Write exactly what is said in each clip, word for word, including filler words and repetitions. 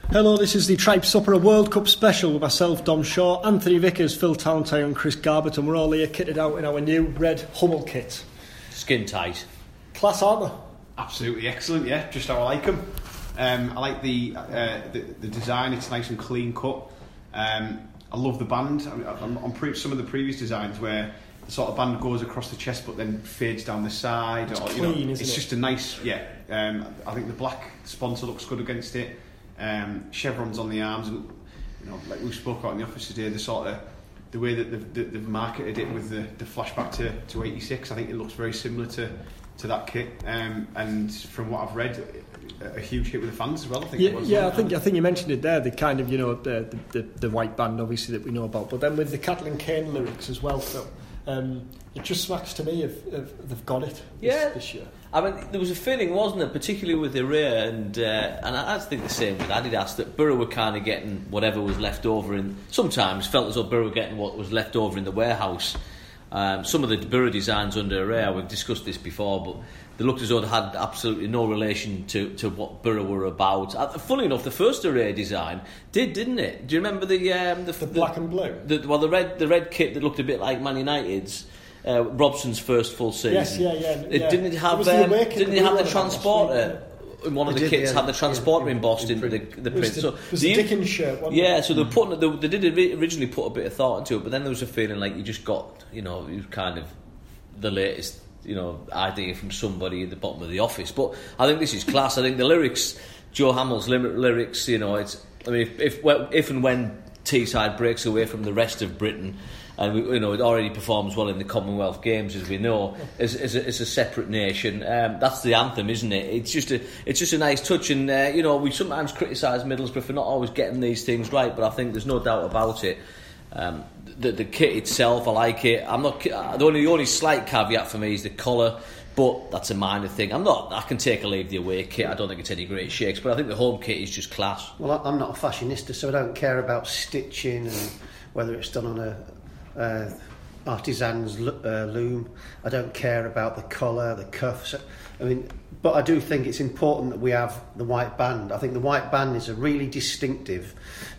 Hello, this is the Tripe Supper, a World Cup special with myself, Dom Shaw, Anthony Vickers, Phil Tallentire and Chris Garbutt, and we're all here kitted out in our new red Hummel kit. Skin tight. Class, aren't they? Absolutely excellent, yeah, just how I like them. Um, I like the, uh, the the design, it's nice and clean cut. Um, I love the band. I mean, I'm, I'm pre- some of the previous designs where the sort of band goes across the chest but then fades down the side. It's or, clean, you know, isn't it's it? just a nice, yeah. Um, I think the black sponsor looks good against it. Um, chevrons on the arms, and you know, like we spoke about in the office today, the sort of the way that they've, they've marketed it with the, the flashback to, to eighty-six. I think it looks very similar to, to that kit. Um, and from what I've read, a, a huge hit with the fans as well. I think. Yeah, it was, yeah. I think I think you mentioned it there. The kind of you know the, the the white band obviously that we know about, but then with the Kathleen Kane lyrics as well. So um, it just smacks to me if, if they've got it. This, Yeah. this year. I mean, there was a feeling, wasn't there, particularly with Array, and uh, and I, I think the same with Adidas, that Borough were kind of getting whatever was left over, and sometimes felt as though Borough were getting what was left over in the warehouse. Um, some of the Borough designs under Array, we've discussed this before, but they looked as though they had absolutely no relation to, to what Borough were about. Uh, funnily enough, the first Array design did, didn't it? Do you remember the um, the, The black and blue? The, well, the red the red kit that looked a bit like Man United's. Uh, Robson's first full season. Yes, yeah, yeah. It yeah. didn't it have It was the um, away kit didn't that it we have were the on last transporter? In one of It the did, kits yeah, had the yeah, transporter in- embossed in into the, print. the It was print. the, So it was the the im- Dickens shirt, wasn't yeah, it? so they put they, they did originally put a bit of thought into it, but then there was a feeling like you just got, you know, you kind of the latest, you know, idea from somebody at the bottom of the office. But I think this is class. I think the lyrics, Joe Hamill's lyrics, you know, it's. I mean, if if, if and when Teesside breaks away from the rest of Britain. And we, you know, it already performs well in the Commonwealth Games, as we know, as, as, a, as a separate nation. Um, that's the anthem, isn't it? It's just a, it's just a nice touch. And uh, you know, we sometimes criticise Middlesbrough for not always getting these things right, but I think there's no doubt about it. Um, the, the kit itself, I like it. I'm not. The only, the only slight caveat for me is the colour, but that's a minor thing. I'm not. I can take or leave the away kit. I don't think it's any great shakes, but I think the home kit is just class. Well, I'm not a fashionista, so I don't care about stitching and whether it's done on a uh, artisan's lo- uh, loom. I don't care about the collar, the cuffs. I mean, but I do think it's important that we have the white band. I think the white band is a really distinctive,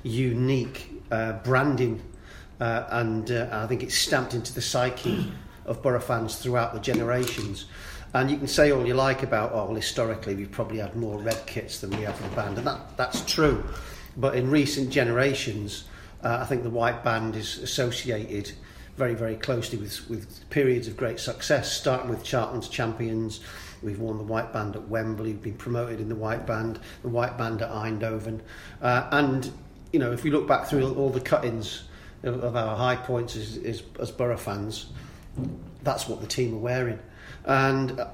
unique uh, branding, uh, and uh, I think it's stamped into the psyche of Borough fans throughout the generations. And you can say all you like about, oh, well, historically we've probably had more red kits than we have the band, and that, that's true. But in recent generations, uh, I think the white band is associated very, very closely with, with periods of great success, starting with Charlton's champions. We've worn the white band at Wembley, we've been promoted in the white band, the white band at Eindhoven. Uh, and, you know, if we look back through all the cut-ins of, of our high points as, as, as Borough fans, that's what the team are wearing. And uh,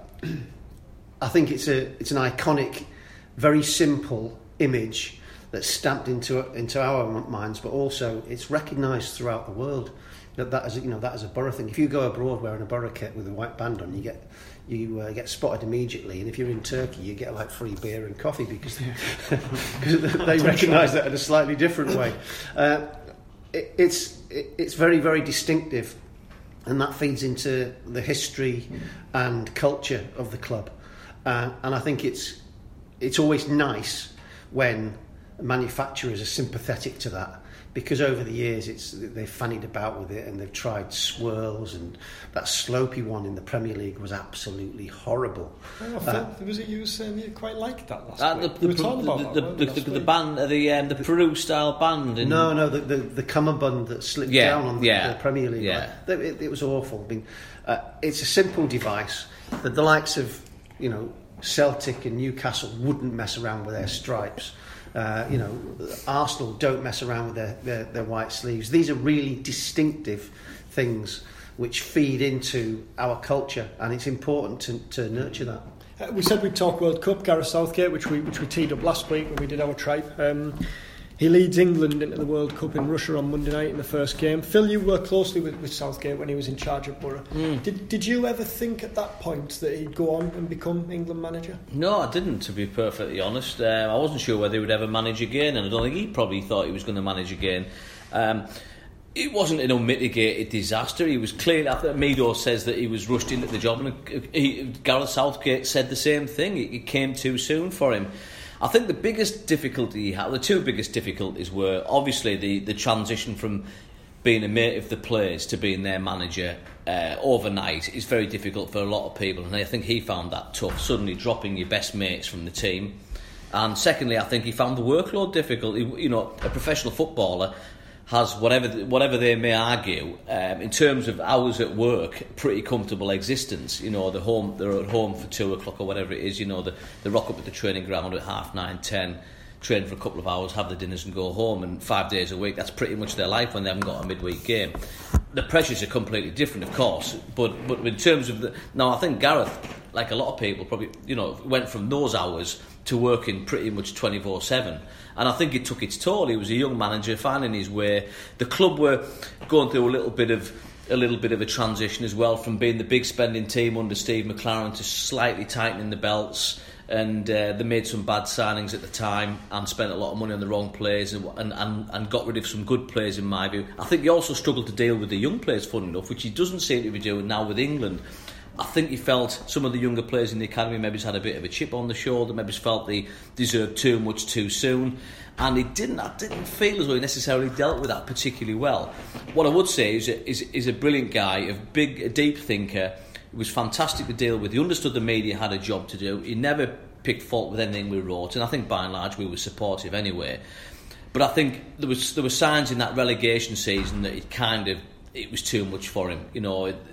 I think it's a it's an iconic, very simple image that's stamped into into our minds, but also it's recognised throughout the world that that is, you know, that is a Borough thing. If you go abroad wearing a Borough kit with a white band on, you get you uh, get spotted immediately, and if you're in Turkey, you get like free beer and coffee because because they recognise that in a slightly different way. Uh, it, it's it, it's very, very distinctive, and that feeds into the history and culture of the club. Uh, and I think it's it's always nice when manufacturers are sympathetic to that, because over the years it's they've fannied about with it and they've tried swirls, and that slopey one in the Premier League was absolutely horrible. Oh, Phil, uh, was it you were saying you quite liked that last Uh, week? the, We the, were talking about the, that, the, weren't we, the, last the, the week? band, uh, the um, the Peru style band. In, No, no, the the, the cummerbund that slipped Yeah, down on the, yeah, the Premier League. yeah. Like, it, it was awful. I mean, uh, it's a simple device that the likes of, you know, Celtic and Newcastle wouldn't mess around with their stripes. Uh, you know, Arsenal don't mess around with their, their, their white sleeves. These are really distinctive things which feed into our culture, and it's important to, to nurture that. Uh, we said we'd talk World Cup. Gareth Southgate, which we which we teed up last week when we did our tripe. Um, he leads England into the World Cup in Russia on Monday night in the first game. Phil, you worked closely with, with Southgate when he was in charge of Borough. Mm. Did did you ever think at that point that he'd go on and become England manager? No, I didn't, to be perfectly honest. Um, I wasn't sure whether he would ever manage again, and I don't think he probably thought he was going to manage again. Um, It wasn't an unmitigated disaster. He was clearly, after Meadow says that he was rushed into the job, and he, Gareth Southgate said the same thing. It, it came too soon for him. I think the biggest difficulty he had, the two biggest difficulties were obviously the, the transition from being a mate of the players to being their manager uh, overnight is very difficult for a lot of people, and I think he found that tough, suddenly dropping your best mates from the team. And secondly, I think he found the workload difficult. He, you know, a professional footballer has, whatever whatever they may argue, um, in terms of hours at work, pretty comfortable existence. You know, the home they're at home for two o'clock or whatever it is. You know, they, they rock up at the training ground at half nine, ten, train for a couple of hours, have the dinners and go home, and five days a week. That's pretty much their life when they haven't got a midweek game. The pressures are completely different, of course, but but in terms of the now, I think Gareth, like a lot of people, probably you know went from those hours to working pretty much twenty-four seven, and I think it took its toll. He was a young manager finding his way. The club were going through a little bit of a little bit of a transition as well, from being the big spending team under Steve McLaren to slightly tightening the belts. And uh, they made some bad signings at the time and spent a lot of money on the wrong players and, and, and, and got rid of some good players in my view. I think he also struggled to deal with the young players, fun enough, which he doesn't seem to be doing now with England. I think he felt some of the younger players in the academy maybe had a bit of a chip on the shoulder, maybe felt they deserved too much too soon, and he didn't. I didn't feel as though he necessarily dealt with that particularly well. What I would say is is, is a brilliant guy, a big, a deep thinker. It was fantastic to deal with. He understood the media had a job to do. He never picked fault with anything we wrote, and I think by and large we were supportive anyway. But I think there was there were signs in that relegation season that it kind of it was too much for him. You know, it,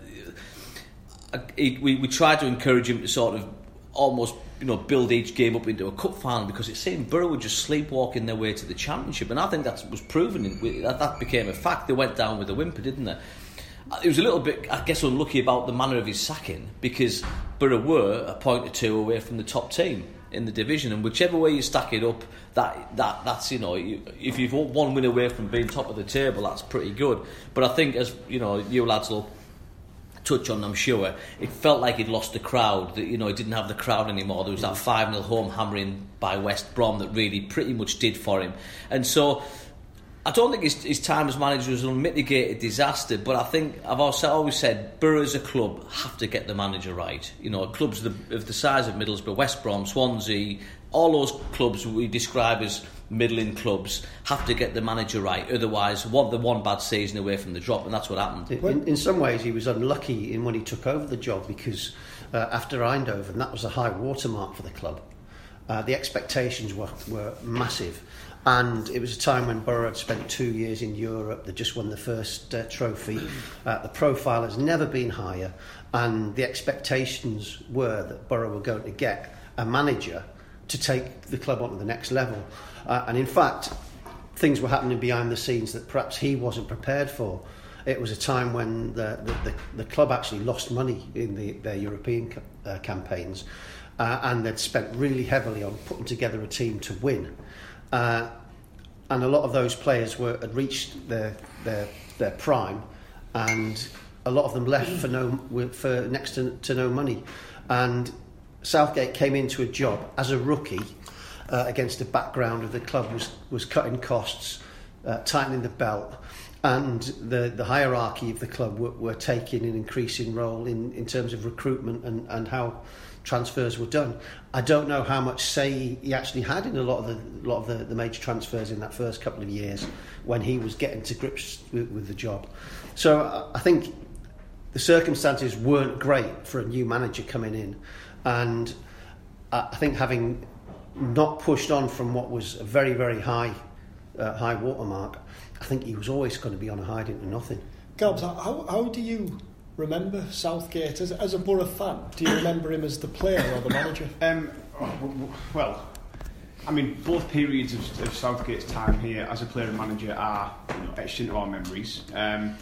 it, we we tried to encourage him to sort of almost you know build each game up into a cup final, because it seemed Borough would just sleepwalking their way to the championship, and I think that was proven. In, that, that became a fact. They went down with a whimper, didn't they? It was a little bit, I guess, unlucky about the manner of his sacking, because Borough were a point or two away from the top team in the division, and whichever way you stack it up, that that that's you know, you, if you've one win away from being top of the table, that's pretty good. But I think, as you know, you lads will touch on, I'm sure, it felt like he'd lost the crowd. That you know, he didn't have the crowd anymore. There was that five nil home hammering by West Brom that really pretty much did for him, and so. I don't think his, his time as manager was an unmitigated disaster, but I think I've also always said Borough as a club have to get the manager right. You know, clubs of the, of the size of Middlesbrough, West Brom, Swansea, all those clubs we describe as middling clubs have to get the manager right. Otherwise, one the one bad season away from the drop, and that's what happened. In, in some ways, he was unlucky in when he took over the job, because uh, after Eindhoven, that was a high watermark for the club. Uh, the expectations were, were massive. And it was a time when Borough had spent two years in Europe. They just won the first uh, trophy. Uh, the profile has never been higher, and the expectations were that Borough were going to get a manager to take the club on to the next level. Uh, and in fact, things were happening behind the scenes that perhaps he wasn't prepared for. It was a time when the the, the, the club actually lost money in the, their European ca- uh, campaigns, uh, and they'd spent really heavily on putting together a team to win. Uh, and a lot of those players were had reached their their their prime, and a lot of them left for no for next to, to no money. And Southgate came into a job as a rookie uh, against the background of the club was was cutting costs, uh, tightening the belt, and the the hierarchy of the club were, were taking an increasing role in, in terms of recruitment and, and how transfers were done. I don't know how much say he actually had in a lot of the lot of the, the major transfers in that first couple of years when he was getting to grips with, with the job. So I, I think the circumstances weren't great for a new manager coming in, and I, I think having not pushed on from what was a very very high uh, high watermark, I think he was always going to be on a hide into nothing. Gabs, how how do you remember Southgate as, as a Borough fan? Do you remember him as the player or the manager? Um, well, I mean, both periods of, of Southgate's time here as a player and manager are you know, etched into our memories. Um,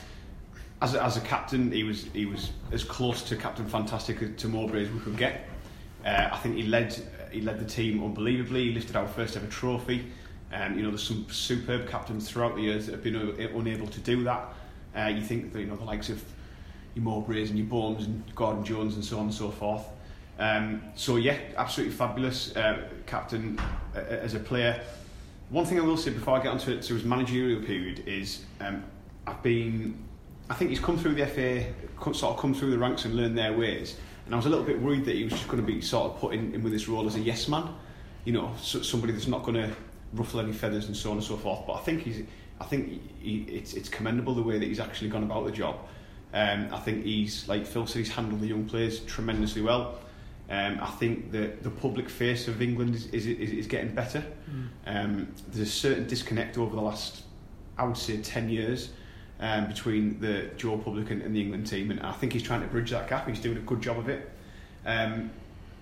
as a, as a captain, he was he was as close to Captain Fantastic to Mowbray as we could get. Uh, I think he led he led the team unbelievably. He lifted our first ever trophy. Um, you know, there's some superb captains throughout the years that have been unable to do that. Uh, you think that you know the likes of your Mowbrays and your Bones and Gordon Jones and so on and so forth. Um, so yeah, absolutely fabulous uh, captain uh, as a player. One thing I will say before I get onto it, to his managerial period is um, I've been, I think he's come through the F A, sort of come through the ranks and learned their ways. And I was a little bit worried that he was just going to be sort of put in, in with this role as a yes man. you know, so, somebody that's not going to ruffle any feathers and so on and so forth. But I think he's, I think he, it's it's commendable the way that he's actually gone about the job. Um, I think he's, like Phil said, he's handled the young players tremendously well. Um, I think that the public face of England is is, is, is getting better. Mm. Um, there's a certain disconnect over the last, I would say, ten years um, between the Joe public and, and the England team, and I think he's trying to bridge that gap. He's doing a good job of it. Um,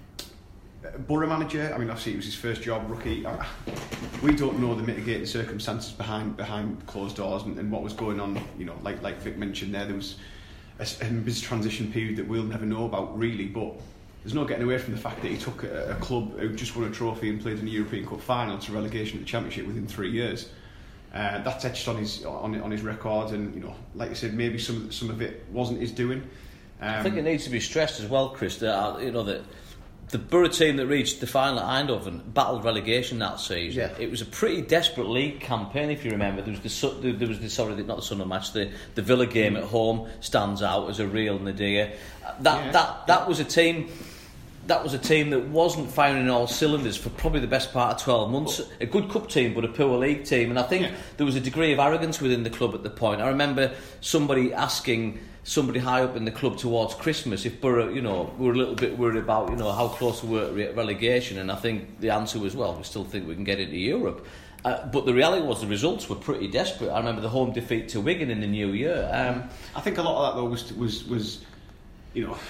Borough manager, I mean, obviously it was his first job, rookie. We don't know the mitigating circumstances behind behind closed doors and, and what was going on. You know, like like Vic mentioned there, there was a, a busy transition period that we'll never know about really. But there's no getting away from the fact that he took a, a club who just won a trophy and played in the European Cup final to relegation at the Championship within three years. Uh, that's etched on his on on his record, and you know, like I said, maybe some some of it wasn't his doing. Um, I think it needs to be stressed as well, Chris. That you know that. The Borough team that reached the final at Eindhoven battled relegation that season. Yeah. It was a pretty desperate league campaign, if you remember. There was the there was the sorry, not the Sunderland match. The the Villa game at home stands out as a real nadir. That yeah. that that was a team. That was a team that wasn't firing all cylinders for probably the best part of twelve months. A good cup team, but a poor league team. And I think yeah. there was a degree of arrogance within the club at the point. I remember somebody asking somebody high up in the club towards Christmas if Borough, you know, were a little bit worried about, you know, how close we were to relegation, and I think the answer was, well, we still think we can get into Europe. Uh, but the reality was the results were pretty desperate. I remember the home defeat to Wigan in the new year. Um, I think a lot of that though was was was, you know,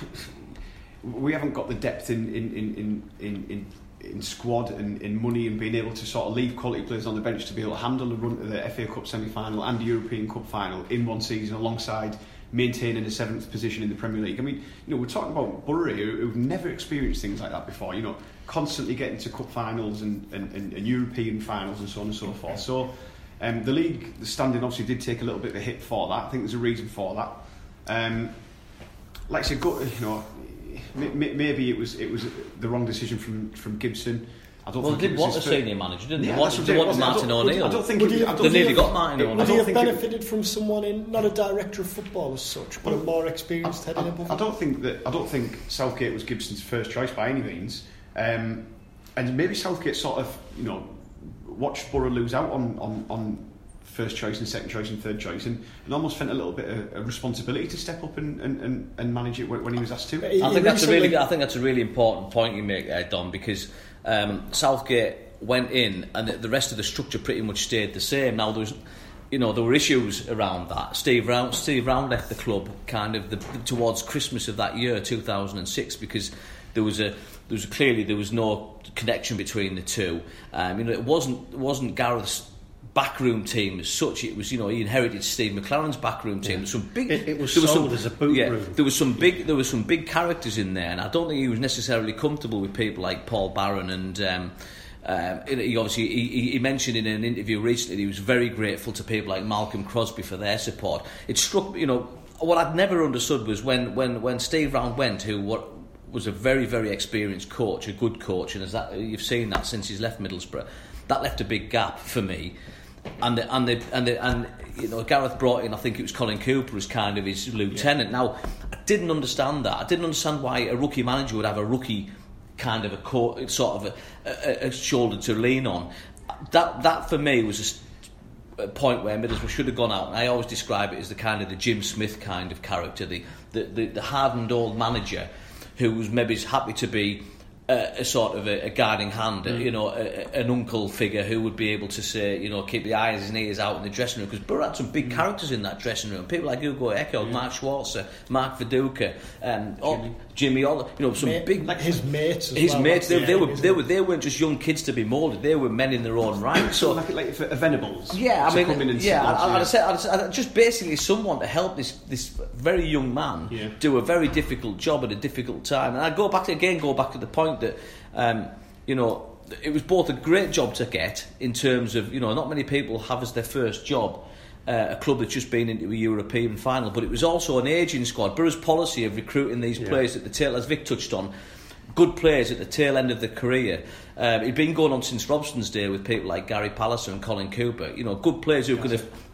we haven't got the depth in in in in in, in squad and in money and being able to sort of leave quality players on the bench to be able to handle the run to the F A Cup semi-final and the European Cup final in one season alongside maintaining a seventh position in the Premier League. I mean, you know, we're talking about Borough who, who've never experienced things like that before, you know, constantly getting to cup finals and, and, and, and European finals and so on and so forth. So um, the league, the standing obviously did take a little bit of a hit for that. I think there's a reason for that. Um, like I said, go, you know, maybe it was it was the wrong decision from, from Gibson. I don't well, think they did want a first... senior manager, didn't they? Yeah, they wanted, they wanted Martin O'Neill. I don't think would it, he, I don't they think nearly it, got Martin O'Neill. Would he have it, benefited from someone in, not a director of football as such, but a more experienced head I, in above? I don't think that I don't think Southgate was Gibson's first choice by any means, um, and maybe Southgate sort of, you know, watched Borough lose out on, on, on first choice and second choice and third choice, and, and almost felt a little bit of a responsibility to step up and, and, and, and manage it when he was asked to. I think that's a really I think that's a really important point you make there, Don, because um, Southgate went in and the rest of the structure pretty much stayed the same. Now there was, you know, there were issues around that. Steve Round, Steve Round left the club kind of the, towards Christmas of that year, two thousand six, because there was a there was clearly there was no connection between the two. Um, you know, it wasn't it wasn't Gareth's backroom team as such. It was, you know, he inherited Steve McLaren's backroom team. Yeah. There was some big. It, it was there was sold some, as a boot yeah, room. There was some big. There was some big characters in there, and I don't think he was necessarily comfortable with people like Paul Barron and. Um, Um, he obviously he, he mentioned in an interview recently he was very grateful to people like Malcolm Crosby for their support. It struck, you know, what I'd never understood was when when, when Steve Round went, who what was a very very experienced coach, a good coach, and as that you've seen that since he's left Middlesbrough, that left a big gap for me. And the, and the, and the, and you know, Gareth brought in, I think it was Colin Cooper as kind of his lieutenant. Yeah. Now I didn't understand that. I didn't understand why a rookie manager would have a rookie kind of a co- sort of a, a, a shoulder to lean on. That that for me was a, a point where Middlesbrough should have gone out. And I always describe it as the kind of the Jim Smith kind of character, the the, the, the hardened old manager who was maybe happy to be a, a sort of a, a guiding hand, mm. you know, a, an uncle figure who would be able to say, you know, keep the eyes and ears out in the dressing room. Because Borough had some big mm. characters in that dressing room. People like Hugo Echo, yeah. Mark Schwarzer, Mark Viduka, um, Jimmy. Jimmy Oliver, you know, some Mate, big like his mates. As his well, mates, they, the they thing, were they were they weren't just young kids to be moulded. They were men in their own right. So like like for Venables. Yeah, I mean, and yeah, I, I, I'd say I'd say, I'd just basically someone to help this this very young man yeah. do a very difficult job at a difficult time. And I go back to, again, go back to the point that um, you know, it was both a great job to get in terms of, you know, not many people have as their first job Uh, a club that's just been into a European final, but it was also an ageing squad. Borough's policy of recruiting these yeah. players at the tail, as Vic touched on, good players at the tail end of their career. Um, it'd been going on since Robson's day with people like Gary Palliser and Colin Cooper. You know, good players who could have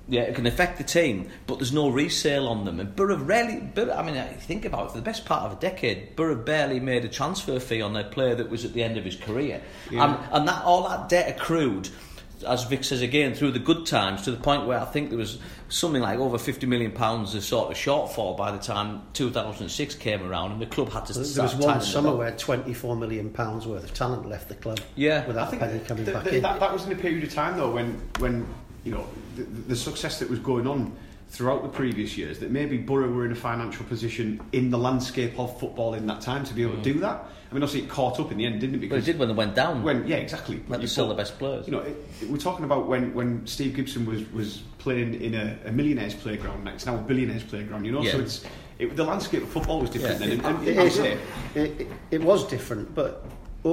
Yeah, it can affect the team, but there's no resale on them. And Borough rarely, Borough, I mean, if you think about it, for the best part of a decade, Borough barely made a transfer fee on their player that was at the end of his career. Yeah. And, and that all that debt accrued, as Vic says again, through the good times, to the point where I think there was something like over fifty million pounds of sort of shortfall by the time two thousand six came around, and the club had to there start was one summer up. where twenty-four million pounds worth of talent left the club. Yeah, without I think a penny coming the, back the, in. That, that was in a period of time though when when you know the, the success that was going on throughout the previous years, that maybe Borough were in a financial position in the landscape of football in that time to be able mm. to do that. I mean, obviously it caught up in the end, didn't it? Because but it did when they went down. When yeah, exactly. When they sell the best players. You know, it, it, we're talking about when, when Steve Gibson was, was playing in a, a millionaire's playground. Now it's now a billionaire's playground. You know, yeah. so it's it, the landscape of football was different yeah. then. And, and, it, it, it, it, it, it was different, but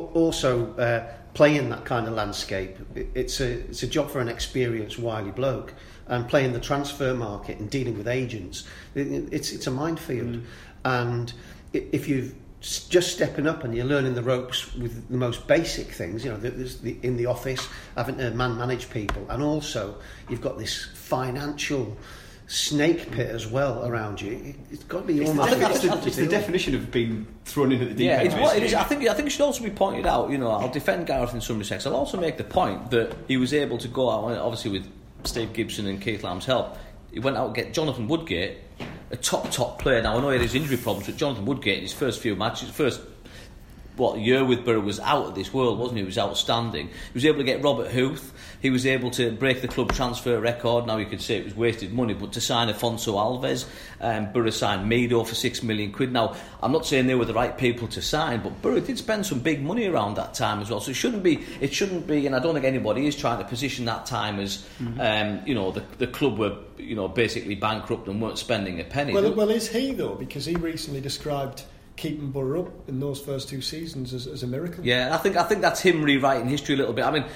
also uh, playing that kind of landscape, it, it's a it's a job for an experienced, wily bloke. And playing the transfer market and dealing with agents, it, it's it's a minefield. Mm. And if you've just stepping up and you're learning the ropes with the most basic things, you know, there's the, in the office, having to man manage people, and also you've got this financial snake pit as well around you. It's got to be it's almost. The, it's, the, it's the definition of being thrown into the deep yeah, end. It's what it is. I think I think it should also be pointed out. You know, I'll defend Gareth in some respects. I'll also make the point that he was able to go out, obviously with Steve Gibson and Keith Lamb's help. He went out and get Jonathan Woodgate, a top top player. Now I know he had his injury problems, but Jonathan Woodgate in his first few matches, first what year with Borough was out of this world, wasn't he? He was outstanding. He was able to get Robert Huth. He was able to break the club transfer record. Now you could say it was wasted money, but to sign Afonso Alves, um, Borough signed Mido for six million quid. Now I'm not saying they were the right people to sign, but Borough did spend some big money around that time as well. So it shouldn't be, it shouldn't be, and I don't think anybody is trying to position that time as, mm-hmm. um, you know, the the club were, you know, basically bankrupt and weren't spending a penny. Well, well, is he though? Because he recently described keeping Borough up in those first two seasons as, as a miracle. Yeah, I think I think that's him rewriting history a little bit. I mean,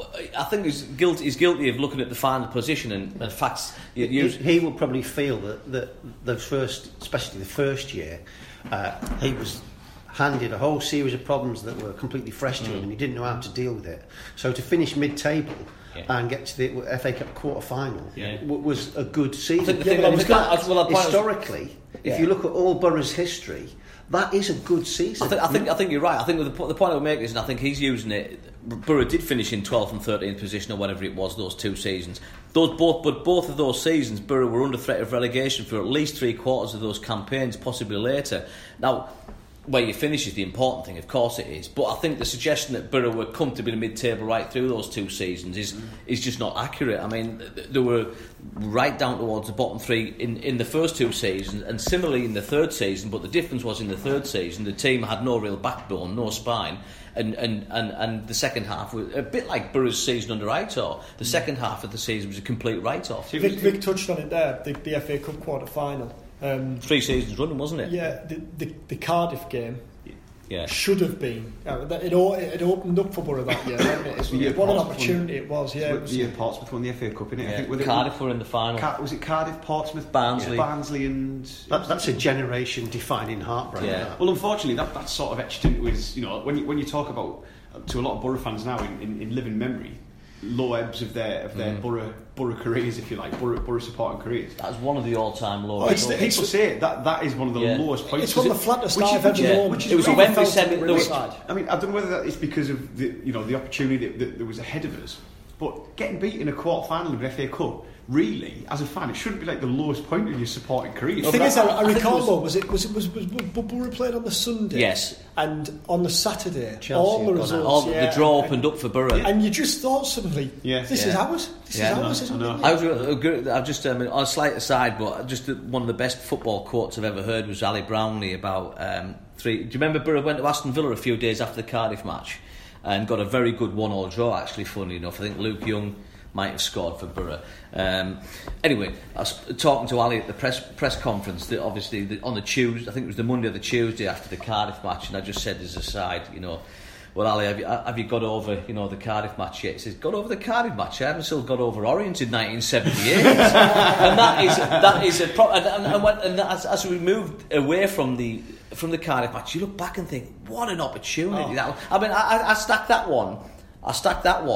I think he's guilty. He's guilty of looking at the final position and, and facts. You, you he, he will probably feel that, that the first, especially the first year, uh, he was handed a whole series of problems that were completely fresh to mm. him, and he didn't know how to deal with it. So to finish mid-table. Yeah. And get to the F A Cup quarter final yeah. w- was a good season. Yeah, well, fact, well, historically, yeah. if you look at all Borough's history, that is a good season. I think, I think, I think you're right. I think the, the point I would make is, and I think he's using it. Borough did finish in twelfth and thirteenth position or whatever it was those two seasons. Those both, but both of those seasons, Borough were under threat of relegation for at least three quarters of those campaigns, possibly later. Now, where you finish is the important thing, of course it is. But I think the suggestion that Borough were comfortably in mid-table right through those two seasons is mm. is just not accurate. I mean, they were right down towards the bottom three in, in the first two seasons, and similarly in the third season. But the difference was in the third season, the team had no real backbone, no spine. And, and, and, and the second half was a bit like Borough's season under Aitor. The second half of the season was a complete write-off. Vic, Vic touched on it there, the, the F A Cup quarter-final. Um, Three seasons running, wasn't it? Yeah, the, the, the Cardiff game yeah. should have been. Uh, it, it opened up for Borough that year, didn't it? It was, what an opportunity it was, yeah. It was the year Portsmouth won the F A Cup, innit? Yeah. I think, with Cardiff it, were in the final. Car- was it Cardiff, Portsmouth, Barnsley? Yeah. Barnsley and... That, that's a generation-defining heartbreak. Yeah. That. Well, unfortunately, that, that's sort of etched into his... You know, when you, when you talk about... To a lot of Borough fans now, in, in, in living memory, low ebbs of their of their mm. Borough Borough careers, if you like, Borough, Borough supporting careers. That's one of the all-time lows. Oh, it's the, people say that that is one of the yeah. lowest points. It's one of the flattest I've ever known. Which it was a Wembley semi. I mean, I don't know whether that is because of the you know the opportunity that, that, that was ahead of us, but getting beat in a quarter final of an F A Cup. Really, as a fan, it shouldn't be like the lowest point in your supporting career. The thing is, I, I recall though, was it was it was was, was Borough played on the Sunday? Yes, and on the Saturday, Chelsea all the results, all yeah, the draw and, opened up for Borough, and you just thought suddenly, yeah, this yeah. is ours. This yeah, is no, ours, isn't I it? I was uh, good. I've just um, on a slight aside, but just uh, one of the best football quotes I've ever heard was Ali Brownlee about um, three. Do you remember Borough went to Aston Villa a few days after the Cardiff match and got a very good one-all draw? Actually, funny enough, I think Luke Young might have scored for Borough. Um, anyway, I was talking to Ali at the press press conference that obviously the, on the Tuesday, I think it was the Monday or the Tuesday after the Cardiff match, and I just said as a side, you know, well, Ali, have you, have you got over, you know, the Cardiff match yet? He says, got over the Cardiff match? I haven't still got over Orient in nineteen seventy-eight. And that is that is a pro- and, and, and, when, and as, as we moved away from the from the Cardiff match, you look back and think, what an opportunity! Oh. That, I mean, I, I stacked that one. I stacked that one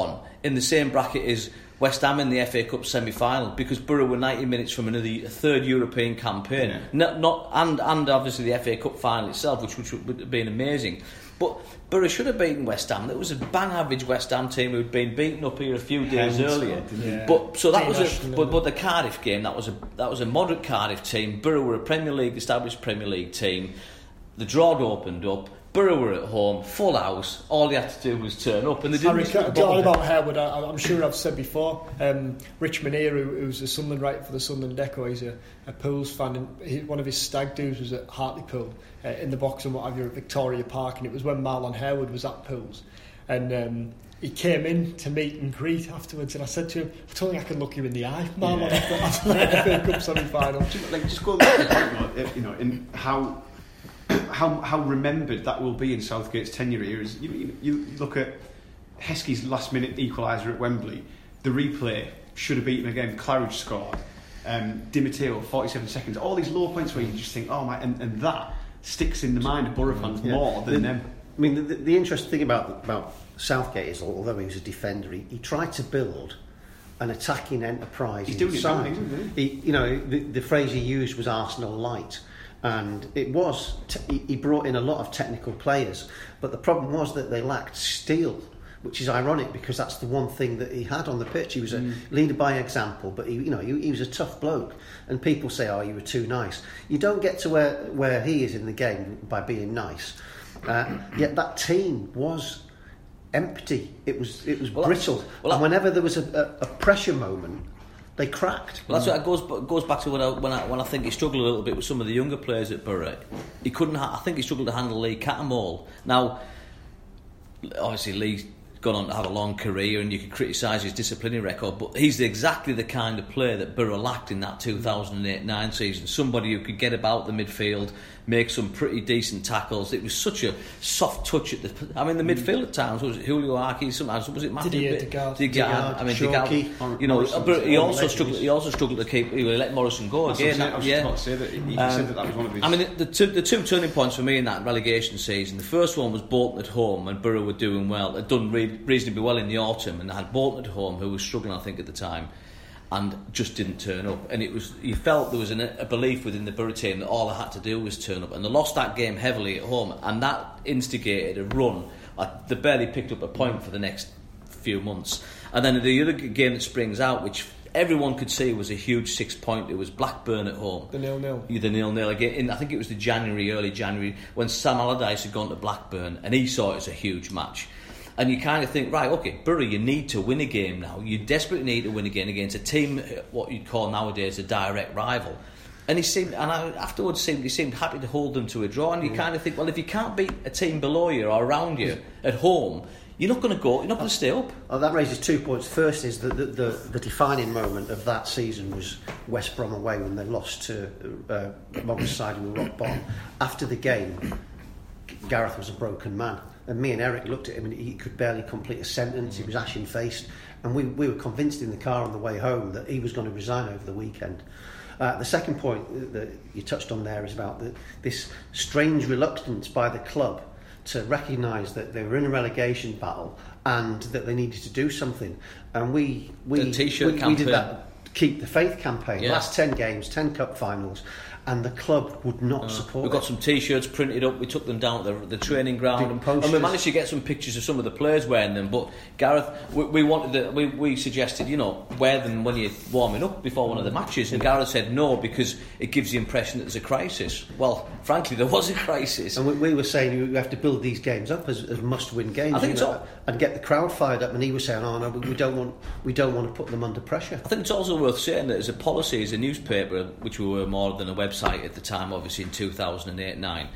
in the same bracket as West Ham in the F A Cup semi-final, because Borough were ninety minutes from another a third European campaign, yeah. not, not and and obviously the F A Cup final itself, which, which would have been amazing. But Borough should have beaten West Ham. There was a bang average West Ham team who'd been beaten up here a few days Hens earlier. Yeah. But so that Dean was Ashton a, but, but the Cardiff game, that was a that was a moderate Cardiff team. Borough were a Premier League established Premier League team. The draw opened up. Borough were at home, full house. All they had to do was turn up, and they didn't. Sorry, all about Harewood. I, I'm sure I've said before. Um, Rich Minear, who, who's a Sunderland writer for the Sunderland Echo, he's a, a Pools fan, and he, one of his stag do's was at Hartlepool uh, in the box and what have you at Victoria Park, and it was when Marlon Harewood was at Pools, and um, he came in to meet and greet afterwards, and I said to him, I don't think I can look you in the eye, Marlon, yeah. after, after the F A Cup semi-final. Like, just going back to the point, you know, in how. How how remembered that will be in Southgate's tenure here is you, you, you look at Heskey's last minute equaliser at Wembley, the replay should have beaten again, Claridge scored, um, Di Matteo forty-seven seconds, all these low points where you just think, oh my, and, and that sticks in the mind of Borough fans yeah. more than the, them. I mean, the, the interesting thing about about Southgate is, although he was a defender, he, he tried to build an attacking enterprise. He's doing inside. it, isn't he? he you know, the, the phrase he used was Arsenal light. And it was, t- he brought in a lot of technical players, but the problem was that they lacked steel, which is ironic because that's the one thing that he had on the pitch. He was a mm. leader by example, but he, you know, he, he was a tough bloke. And people say, "Oh, you were too nice." You don't get to where where he is in the game by being nice. Uh, yet that team was empty. It was it was well, brittle. Well, and whenever there was a, a, a pressure moment, they cracked. Well, that's what it goes goes back to when I, when I when I think he struggled a little bit with some of the younger players at Borough. He couldn't. Ha- I think he struggled to handle Lee Cattermole. Now, obviously, Lee's gone on to have a long career, and you can criticise his disciplinary record, but he's exactly the kind of player that Borough lacked in that two thousand eight nine season. Somebody who could get about the midfield, make some pretty decent tackles. It was such a soft touch at the. I mean, the midfield at times was it Julio Arquez. Sometimes was it Matthew? Didier Digard. I mean, Digard. You know, Morrison, but he also legends. struggled. He also struggled to keep. He let Morrison go That's again. I was yeah. just about to say that he um, said that that was one of his. I mean, the, the two the two turning points for me in that relegation season. The first one was Bolton at home, and Borough were doing well. Had done re- reasonably well in the autumn, and they had Bolton at home, who was struggling, I think, at the time, and just didn't turn up. And it was, you felt there was an, a belief within the Borough team that all they had to do was turn up, and they lost that game heavily at home, and that instigated a run. Like, they barely picked up a point for the next few months. And then the other game that springs out, which everyone could see was a huge six point, it was Blackburn at home. The nil-nil. Yeah, the nil-nil again. In, I think it was the January, early January, when Sam Allardyce had gone to Blackburn, and he saw it as a huge match. And you kind of think, right, okay, Borough, you need to win a game now. You desperately need to win a game against a team, what you'd call nowadays a direct rival. And he seemed, and I, afterwards, seemed he seemed happy to hold them to a draw. And you mm. kind of think, well, if you can't beat a team below you or around you at home, you're not going to go. You're not going to stay up. Oh, that raises two points. First is that the, the, the defining moment of that season was West Brom away when they lost to uh, Mogside with rock bottom. After the game, Gareth was a broken man. And me and Eric looked at him and he could barely complete a sentence. He was ashen faced, and we, we were convinced in the car on the way home that he was going to resign over the weekend. Uh, the second point that you touched on there is about the, this strange reluctance by the club to recognise that they were in a relegation battle and that they needed to do something. And we we, the T-shirt we, campaign. we did that Keep the Faith campaign. Yeah. Last ten games, ten cup finals. And the club would not uh, support we got it. some T-shirts printed up. We took them down to the, the training ground, and, and we managed to get some pictures of some of the players wearing them. But Gareth, we, we wanted to, we, we suggested, you know, wear them when you're warming up before one of the matches. And Gareth said no because it gives the impression that there's a crisis. Well, frankly, there was a crisis. And we, we were saying you have to build these games up as, as must-win games. I think you so. know, and get the crowd fired up. And he was saying, "Oh no, we don't want, we don't want to put them under pressure." I think it's also worth saying that as a policy, as a newspaper, which we were more than a website at the time, obviously in two thousand eight nine,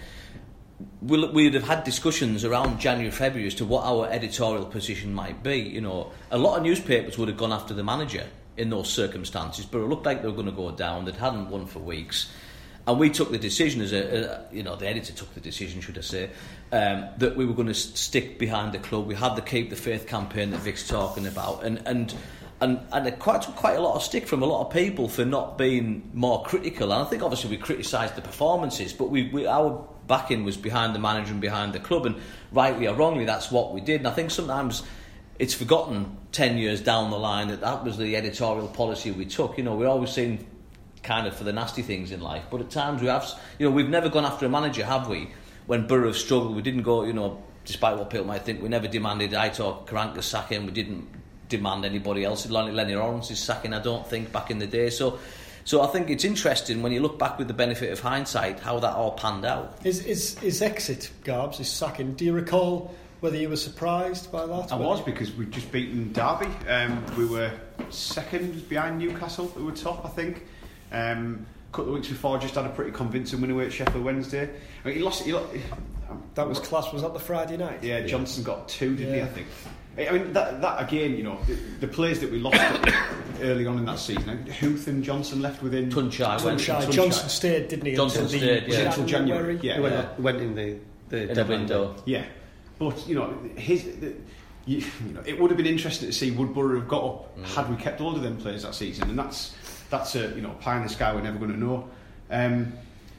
we'll, we'd have had discussions around January, February as to what our editorial position might be. You know, a lot of newspapers would have gone after the manager in those circumstances, but it looked like they were going to go down. They hadn't won for weeks. And we took the decision, as a, a you know, the editor took the decision, should I say, um, that we were going to stick behind the club. We had the Keep the Faith campaign that Vic's talking about, and and and and it quite took quite a lot of stick from a lot of people for not being more critical. And I think obviously we criticised the performances, but we, we our backing was behind the manager and behind the club, and rightly or wrongly, that's what we did. And I think sometimes it's forgotten ten years down the line that that was the editorial policy we took. You know, we're always seen kind of for the nasty things in life, but at times we have, you know, we've never gone after a manager, have we? When Borough have struggled, we didn't go, you know, despite what people might think, we never demanded Aitor Karanka's sacking, we didn't demand anybody else, Lenny Lawrence's sacking, I don't think, back in the day. So so I think it's interesting when you look back with the benefit of hindsight how that all panned out. His, his, his exit, Garbs, his sacking, do you recall whether you were surprised by that? I was, because we'd just beaten Derby. Um, we were second behind Newcastle, who were top, I think. Um, a couple of weeks before, just had a pretty convincing win away at Sheffield Wednesday. I mean, he lost. He lost that was class. Was that the Friday night? Yeah, Johnson got two, didn't yeah. he? I think. I mean, that, that again, you know, the, the players that we lost early on in that season. Huth and Johnson left within. Tunchai. Tunchai. Johnson stayed, didn't he? Johnson until stayed, the, yeah. Until January. Yeah, he went, yeah. went in the the, in the window. Yeah, but you know, his. The, you, you know, it would have been interesting to see would Borough have got up mm. had we kept hold of them players that season, and that's that's a you know pie in the sky we're never going to know. Um,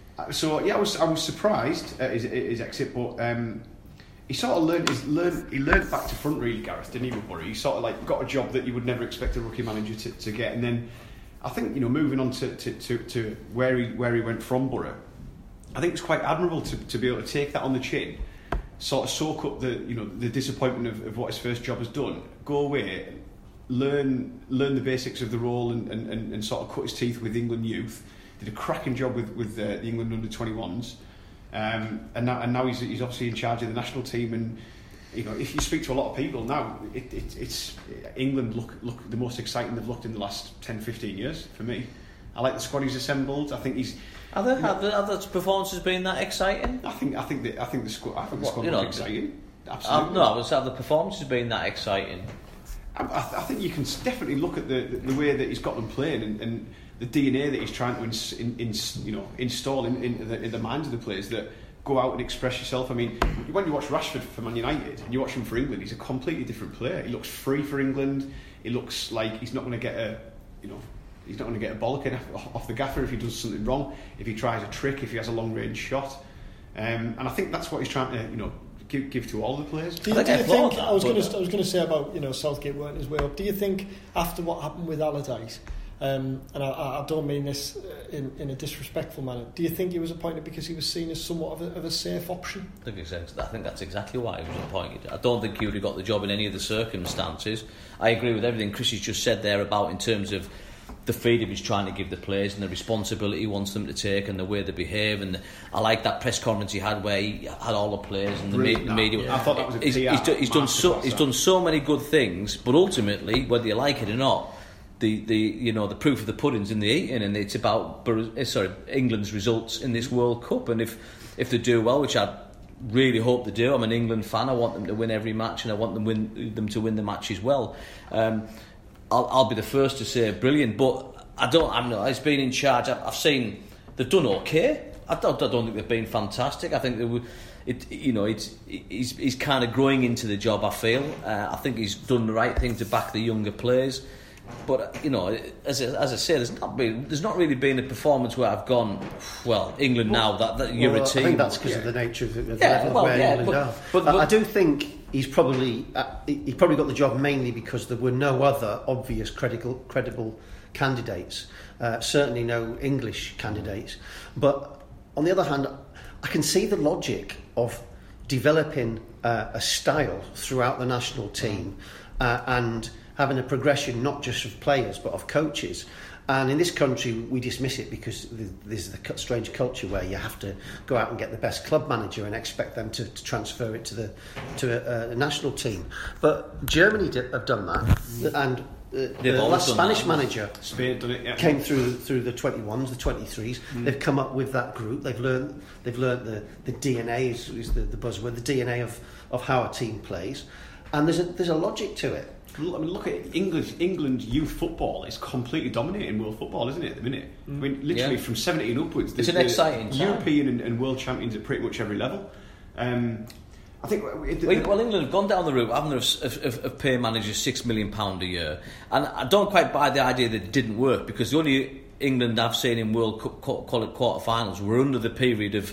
so yeah, I was I was surprised at his, his exit, but um, he sort of learned his learn he learned back to front really, Gareth, didn't he, with Borough? He sort of like got a job that you would never expect a rookie manager to, to get, and then I think you know moving on to, to, to, to where he where he went from Borough, I think it's quite admirable to, to be able to take that on the chin, sort of soak up the you know the disappointment of, of what his first job has done, go away, learn learn the basics of the role, and, and, and sort of cut his teeth with England youth. Did a cracking job with with uh, the England under twenty-ones, um, and now and now he's he's obviously in charge of the national team. And you know, if you speak to a lot of people now, it, it, it's England look look the most exciting they've looked in the last ten, fifteen years for me. I like the squad he's assembled. I think he's. Are there, have, the, have the performances been that exciting? I think I think the I think the squad I think the squad you was know, exciting. Absolutely. Uh, no, I would say have the performances been that exciting. I, I think you can definitely look at the the way that he's got them playing, and, and the D N A that he's trying to ins, in, in, you know install in, in, the, in the minds of the players that go out and express yourself. I mean, when you watch Rashford for Man United and you watch him for England, he's a completely different player. He looks free for England. He looks like he's not going to get a you know he's not going to get a bollocking off the gaffer if he does something wrong, if he tries a trick, if he has a long range shot. Um, and I think that's what he's trying to you know. Give, give to all the players. Do you, I, do you think? that, I was going to. I was going to say about you know Southgate working his way up. Do you think after what happened with Allardyce, um, and I, I don't mean this in, in a disrespectful manner, do you think he was appointed because he was seen as somewhat of a, of a safe option? I think, it's, I think that's exactly why he was appointed. I don't think he would have got the job in any of the circumstances. I agree with everything Chris has just said there about in terms of the freedom he's trying to give the players and the responsibility he wants them to take and the way they behave. And the, I like that press conference he had where he had all the players and the, me, the media. Yeah. I thought that was a he's, he's, do, he's done so he's done so many good things, but ultimately, whether you like it or not, the, the you know the proof of the pudding's in the eating, and it's about sorry England's results in this World Cup. And if if they do well, which I really hope they do, I'm an England fan. I want them to win every match, and I want them win them to win the match as well. Um, I'll, I'll be the first to say brilliant, but I don't. I'm not. He's been in charge. I've, I've seen they've done okay. I don't, I don't think they've been fantastic. I think they were. It, you know, it's he's he's kind of growing into the job. I feel. Uh, I think he's done the right thing to back the younger players. But you know, as I, as I say, there's not been, there's not really been a performance where I've gone, well, England well, now that, that you're well, a team. I think that's because yeah. of the nature of, the, of the yeah, level of well, where yeah, England but, are. But, but, I, I do think he's probably uh, he probably got the job mainly because there were no other obvious credible credible candidates. Uh, certainly no English candidates. But on the other hand, I can see the logic of developing uh, a style throughout the national team uh, and having a progression not just of players but of coaches. And in this country we dismiss it because there's the strange culture where you have to go out and get the best club manager and expect them to, to transfer it to the to a, a national team. But Germany did, have done that, and uh, the last Spanish that. manager Spain done it, yeah. came through through the twenty-ones, the twenty-threes. Mm. They've come up with that group. They've learned they've learned the, the D N A is, is the, the buzzword, the D N A of, of how a team plays, and there's a there's a logic to it. I mean, look at England. England youth football is completely dominating world football, isn't it? At the minute, mm. I mean, literally yeah. from seventeen upwards, it's an exciting European and, and world champions at pretty much every level. Um, I think. It, well, well, England have gone down the route, haven't they, of, of, of paying managers six million pound a year, and I don't quite buy the idea that it didn't work because the only England I've seen in World Cup quarter-finals were under the period of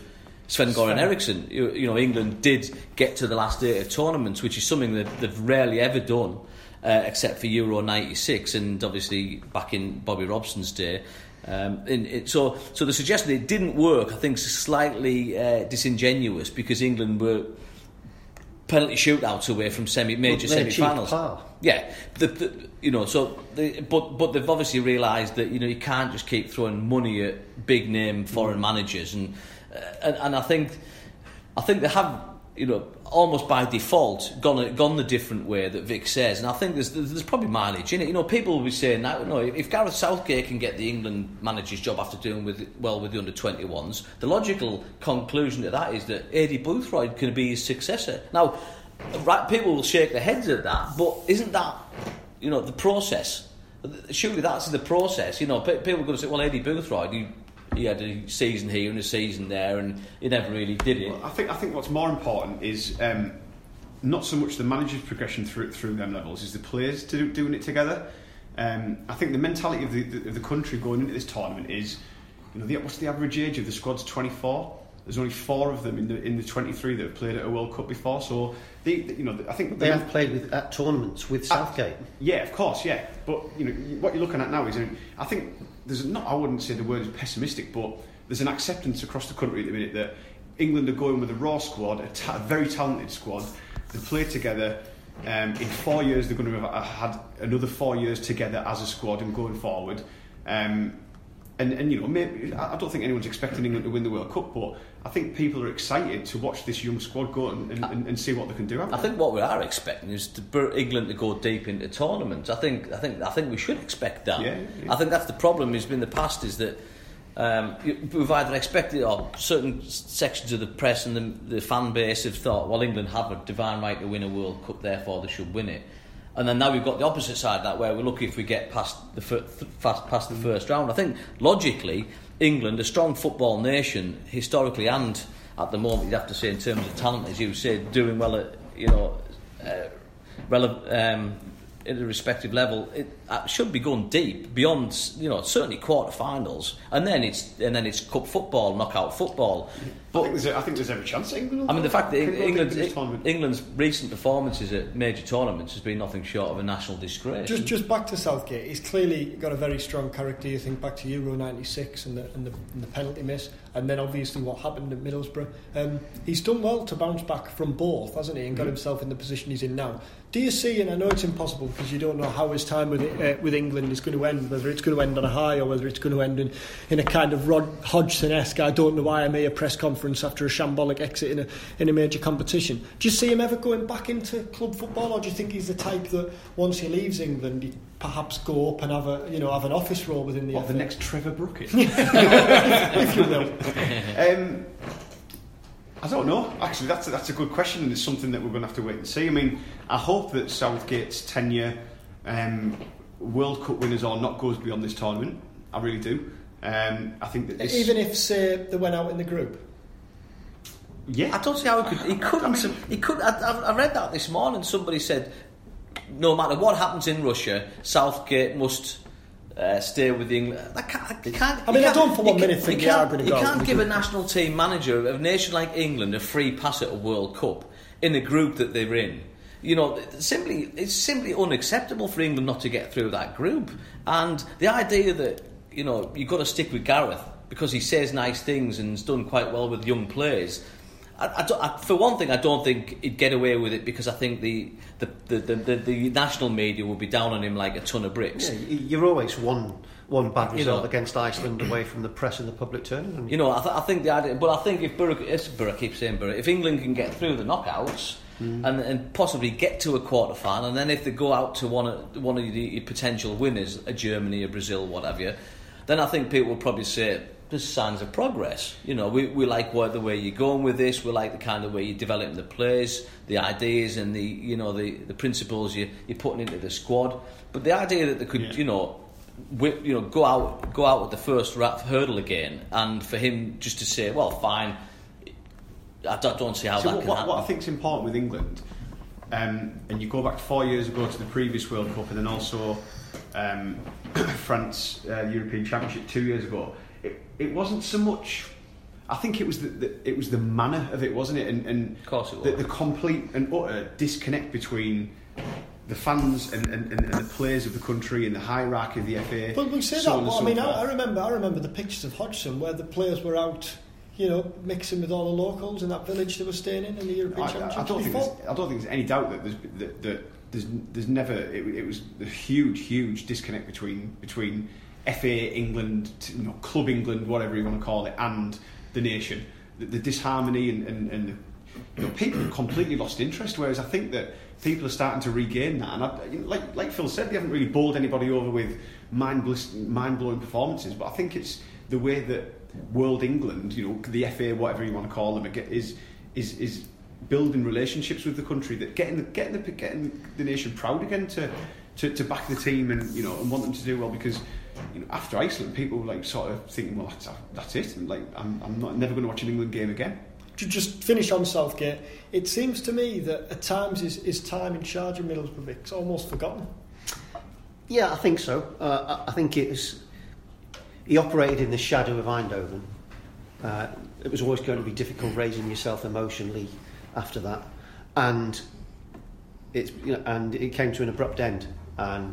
Sven-Goran Eriksson. You, you know, England did get to the last eight of tournaments, which is something that they've rarely ever done, uh, except for Euro ninety-six and obviously back in Bobby Robson's day. Um, and it, so, so the suggestion that it didn't work, I think, is slightly uh, disingenuous because England were penalty shootouts away from semi major well, semi-finals. Yeah, the, the, you know, so they, but but they've obviously realised that you know you can't just keep throwing money at big name foreign mm. managers, and, uh, and and I think I think they have you know almost by default gone gone the different way that Vic says, and I think there's there's probably mileage in it. You know, people will be saying that you know if Gareth Southgate can get the England manager's job after doing with well with the under twenty-ones, the logical conclusion to that is that Adi Boothroyd can be his successor. Now, right, people will shake their heads at that, but isn't that you know the process? Surely that's the process. You know, people are going to say, well, Adi Boothroyd, he, he had a season here and a season there, and he never really did it. Well, I think I think what's more important is um, not so much the manager's progression through through them levels, is the players do, doing it together. Um, I think the mentality of the, the of the country going into this tournament is, you know, the, what's the average age of the squad's twenty-four. There's only four of them in the in the twenty-three that have played at a World Cup before. So they, you know, I think they have played with at tournaments with Southgate. At, yeah, of course, yeah. But you know what you're looking at now is, I, mean, I think there's not. I wouldn't say the word is pessimistic, but there's an acceptance across the country at the minute that England are going with a raw squad, a, ta- a very talented squad. They play together. Um, in four years, they're going to have had another four years together as a squad and going forward. Um, And, and you know, maybe, I don't think anyone's expecting England to win the World Cup, but I think people are excited to watch this young squad go and, and, and see what they can do. I think what we are expecting is to England to go deep into tournaments. I think, I think, I think we should expect that. Yeah, yeah. I think that's the problem. Has been in the past is that um, we've either expected, or certain sections of the press and the, the fan base have thought, well, England have a divine right to win a World Cup, therefore they should win it. And then now we've got the opposite side of that, where we're lucky if we get past the fir- th- past the first round. I think logically, England, a strong football nation, historically and at the moment, you'd have to say in terms of talent, as you say, doing well at you know, uh, rele- um, at a respective level, it uh, should be going deep beyond you know certainly quarter-finals, and then it's and then it's cup football, knockout football. But I think there's, a, I think there's every chance England. I mean, the fact that England's, England's, England's recent performances at major tournaments has been nothing short of a national disgrace. Just, just back to Southgate, he's clearly got a very strong character. You think back to Euro ninety-six and the, and the, and the penalty miss, and then obviously what happened at Middlesbrough. Um, he's done well to bounce back from both, hasn't he, and got mm-hmm. himself in the position he's in now. Do you see, and I know it's impossible because you don't know how his time with uh, with England is going to end, whether it's going to end on a high or whether it's going to end in, in a kind of Rod Hodgson-esque, I don't know why I made a press conference after a shambolic exit in a in a major competition. Do you see him ever going back into club football, or do you think he's the type that once he leaves England he'd perhaps go up and have a you know have an office role within the what, F A? The next Trevor Brookett? If you will. Um, I don't know. Actually, that's a, that's a good question, and it's something that we're going to have to wait and see. I mean, I hope that Southgate's tenure, um, World Cup winners or not, goes beyond this tournament. I really do. Um, I think that this... Even if, say, they went out in the group? Yeah. I don't see how he could. He couldn't. I mean, he could. I, I read that this morning. Somebody said, no matter what happens in Russia, Southgate must... Uh, stay with England. I can't. I, can't, I mean, I don't for one minute think you are going to You go. can't give a national team manager of a nation like England a free pass at a World Cup in the group that they're in. You know, simply it's simply unacceptable for England not to get through that group. And the idea that you know you've got to stick with Gareth because he says nice things and has done quite well with young players. I, I don't, I, for one thing, I don't think he'd get away with it because I think the the, the, the, the, the national media would be down on him like a ton of bricks. Yeah, you're always one one bad result you know, against Iceland away from the press and the public turning. You know, I, th- I think the idea, but I think if Borough, Borough keeps saying Borough, if England can get through the knockouts mm. and, and possibly get to a quarter final, and then if they go out to one of one of the potential winners, a Germany, a Brazil, whatever, then I think people will probably say. There's signs of progress. You know, we, we like what, the way you're going with this. We like the kind of way you're developing the players, the ideas, and the you know the, the principles you, you're putting into the squad. But the idea that they could, yeah. you know, whip, you know, go out go out with the first hurdle again, and for him just to say, well, fine. I don't, don't see how so that what, can what, happen. What I think is important with England, um, and you go back four years ago to the previous World Cup, and then also um, France uh, European Championship two years ago. It, it wasn't so much I think it was the, the it was the manner of it, wasn't it? And, and of course it was. The, the complete and utter disconnect between the fans and, and, and the players of the country and the hierarchy of the F A. Well, we say so that. on But, and I mean, so I, forth. I remember. I remember the pictures of Hodgson where the players were out, you know, mixing with all the locals in that village they were staying in in the European I, Championship. I don't think there's, I don't think there's any doubt that there's that, that there's there's never it, it was a huge huge disconnect between between F A England, you know, Club England, whatever you want to call it, and the nation. The, the disharmony and and, and the, you know, people have completely lost interest. Whereas I think that people are starting to regain that. And I, you know, like like Phil said, they haven't really bowled anybody over with mind mind blowing performances. But I think it's the way that World England, you know, the F A, whatever you want to call them, is is is building relationships with the country, that getting the getting the getting the nation proud again to to, to back the team and, you know, and want them to do well, because, you know, after Iceland, people were like sort of thinking, well, that's that's it, and like I'm I'm not never going to watch an England game again. To just finish on Southgate, it seems to me that at times his, his time in charge of Middlesbrough Vic's almost forgotten. Yeah, I think so. Uh, I, I think it's he operated in the shadow of Eindhoven. Uh, it was always going to be difficult raising yourself emotionally after that, and it's you know, and it came to an abrupt end, and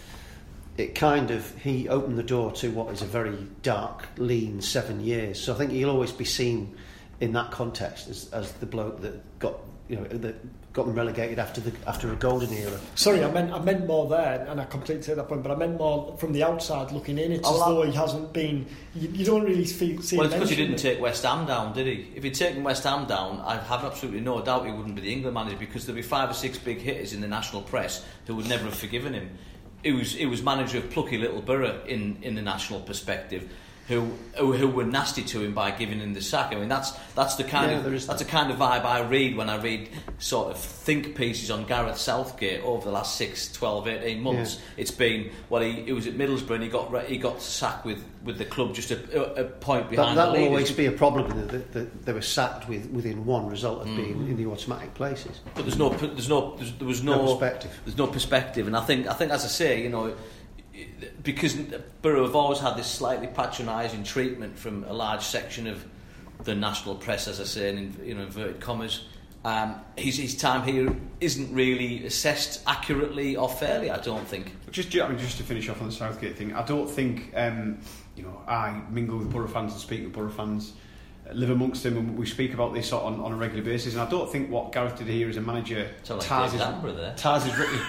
it kind of he opened the door to what is a very dark, lean seven years. So I think he'll always be seen in that context as, as the bloke that got you know that got them relegated after the after a golden era. Sorry, I meant I meant more there, and I completely take that point. But I meant more from the outside looking in. It's Oh, as that- though he hasn't been. You, you don't really feel, see. Well, him it's because he mention didn't it. take West Ham down, did he? If he'd taken West Ham down, I have absolutely no doubt he wouldn't be the England manager, because there'd be five or six big hitters in the national press who would never have forgiven him. It was it was manager of plucky little borough in, in the national perspective, who, who who were nasty to him by giving him the sack. I mean, that's that's the kind Yeah, there of is that's that. the kind of vibe I read when I read sort of think pieces on Gareth Southgate over the last six, twelve, eighteen months. Yeah. It's been well, he, he was at Middlesbrough and he got re- he got sacked with, with the club just a, a, a point But behind that the will leaders. always be a problem. That, that, that they were sacked with within one result of Mm. being in the automatic places. But there's no, there's no, there's, there was no, No perspective. There's no perspective, and I think, I think, as I say, you know, because Borough have always had this slightly patronising treatment from a large section of the national press, as I say, in, you know, inverted commas. Um, his his time here isn't really assessed accurately or fairly, I don't think. Just, I mean, just to finish off on the Southgate thing, I don't think, um, you know, I mingle with Borough fans and speak with Borough fans, uh, live amongst them, and we speak about this on, on a regular basis. And I don't think what Gareth did here as a manager, Sound like Taz David is, Attenborough there. Taz is written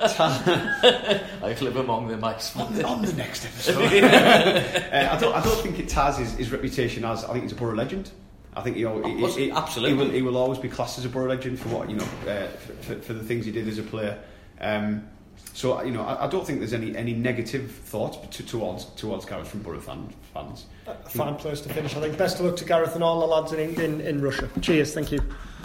Taz, I live among them, Mike. on, the, on the next episode. uh, I don't, I don't think it Taz his, his reputation as. I think he's a Borough legend. I think he, al- he, course, he, absolutely. he will, he will always be classed as a Borough legend for what you know uh, for, for, for the things he did as a player. Um, so you know, I, I don't think there's any, any negative thoughts to, towards towards Gareth from Borough fan, fans. A fine place to finish, I think. Best of luck to Gareth and all the lads in in, in Russia. Cheers, thank you.